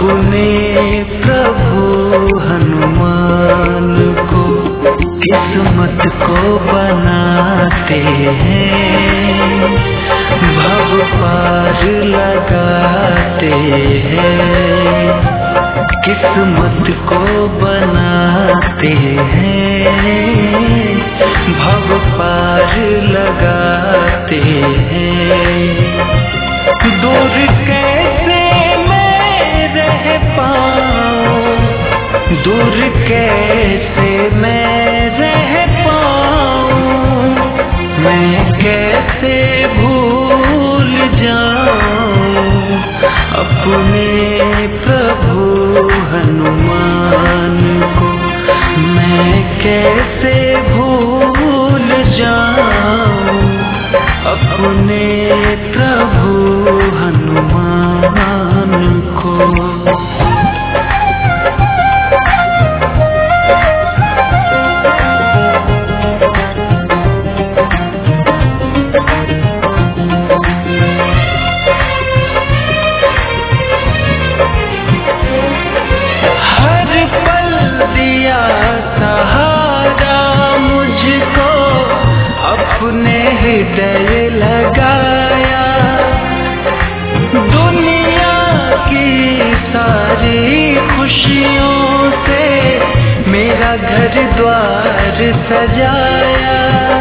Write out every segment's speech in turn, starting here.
अपने प्रभु हनुमान को किस्मत को बनाते हैं, भव पार लगाते हैं, किस्मत को बनाते हैं, भव पार लगाते हैं। दूर कैसे मैं रह पाऊं, दूर कैसे मैं रह पाऊं, मैं कैसे भूल जाऊं अपने प्रभु हनुमान को, मैं कैसे भूल जाऊं अपने प्रभु हनुमान को। अपने हृदय लगाया, दुनिया की सारी खुशियों से मेरा घर द्वार सजाया।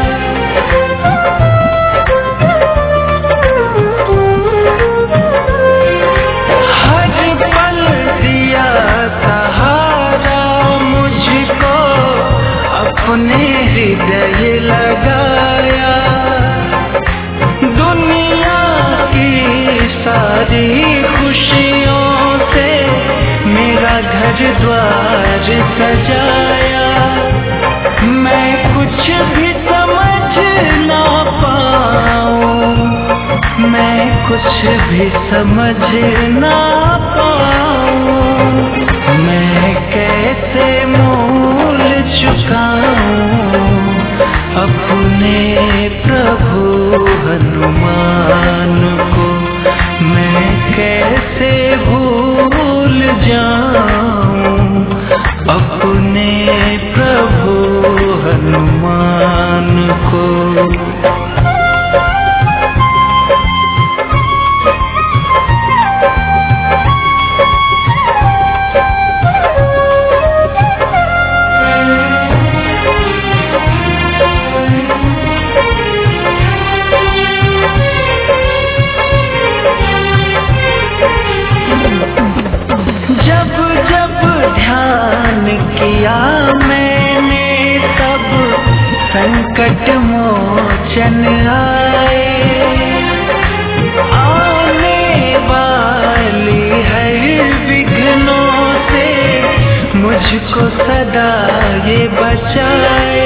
हर पल दिया सहारा मुझको, अपने हृदय लगाया, दुनिया की सारी खुशियों से मेरा घर द्वार सजाया। मैं कुछ भी समझ ना पाऊं, मैं कुछ भी समझ ना पाऊं, मैं कैसे मूल चुकाऊं अपने प्रभु हनुमान को, मैं कैसे भूल जाऊं अपने प्रभु हनुमान को। किया मैंने तब संकट मोचन आए, आने वाली है विघ्नों से मुझको सदा ये बचाए।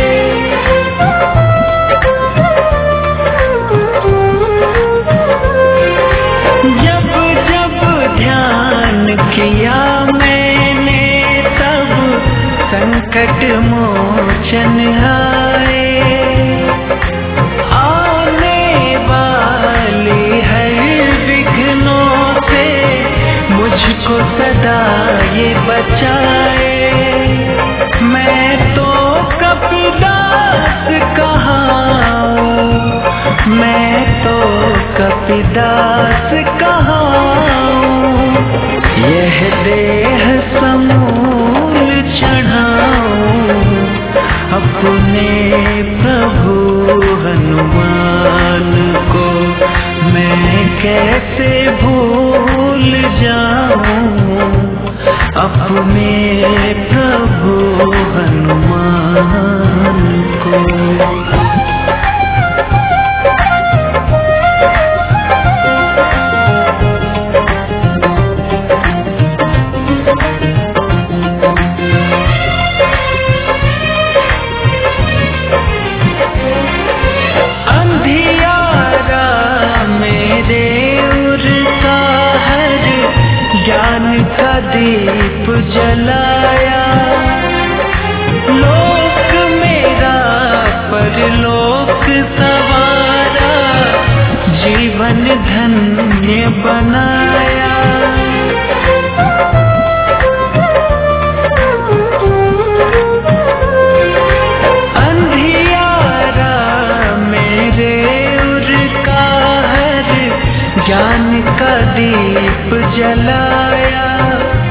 जब जब ध्यान किया संकट मोचन आए, आने वाली है विघ्नों से मुझको सदा ये बचाए। मैं तो कपिदास कहाऊं, मैं तो कपिदास कहाऊं, यह देह समूल चढ़ाऊं अपने प्रभु हनुमान को, मैं कैसे भूल जाऊं अपने प्रभु हनुमान को। दीप जलाया, लोक मेरा परलोक सवारा, जीवन धन्य बनाया। ज्ञान का दीप जलाया,